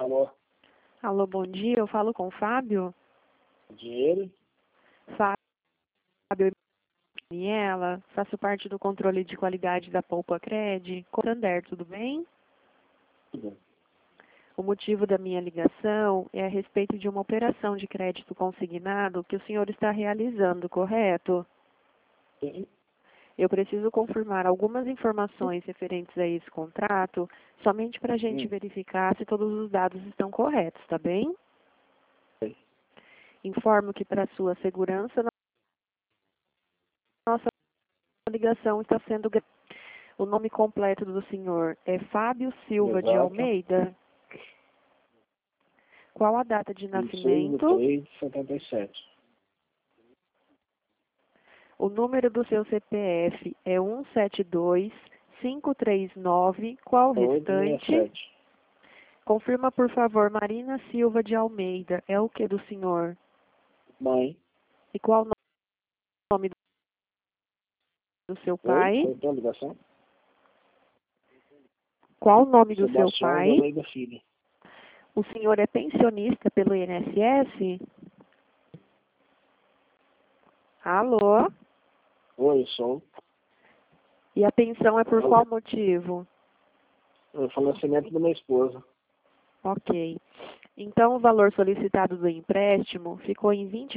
Alô, Alô, bom dia. Eu falo com o Fábio. dinheiro? Fábio e Daniela, faço parte do controle de qualidade da Poupa Cred. Santander, tudo bem? Tudo. O motivo da minha ligação é a respeito de uma operação de crédito consignado que o senhor está realizando, correto? Sim. Eu preciso confirmar algumas informações referentes a esse contrato, somente para a gente Hum. verificar se todos os dados estão corretos, tá bem? Sim. Informo que para sua segurança, nossa ligação está sendo gravada. O nome completo do senhor é Fábio Silva de Exato. Almeida. Qual a data de nascimento? 26/3/77. O número do seu CPF é 172539. Qual o restante? 867. Confirma, por favor, Marina Silva de Almeida. É o que do senhor? Mãe. E qual o nome do seu Oi? pai? Cortou a ligação? Qual o nome do seu Sebastião de pai? Almeida Filho. O senhor é pensionista pelo INSS? Alô? Oi, eu sou. E a pensão é por Alô? qual motivo? O falecimento da minha esposa. Ok. Então, o valor solicitado do empréstimo ficou em R$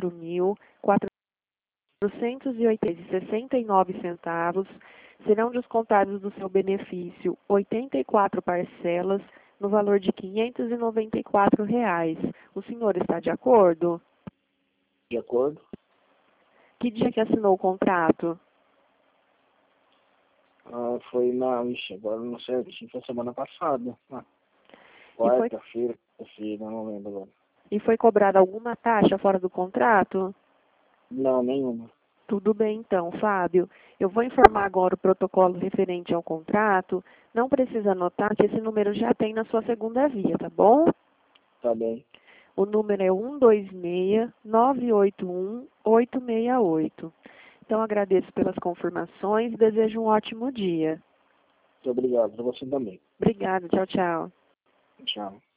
24.469,69. Serão descontados do seu benefício 84 parcelas no valor de R$ 594. O senhor está de acordo? De acordo? Que dia que assinou o contrato? Foi na... Ixi, agora não sei. Acho que foi semana passada. E foi, Quarta-feira, quinta-feira, não lembro agora. e foi cobrada alguma taxa fora do contrato? Não, nenhuma. Tudo bem, então, Fábio. Eu vou informar agora o protocolo referente ao contrato. Não precisa anotar que esse número já tem na sua segunda via, tá bom? Tá bem. O número é 126-981-868. Então, agradeço pelas confirmações e desejo um ótimo dia. Muito obrigado. Pra você também. Obrigada. Tchau, tchau. Tchau.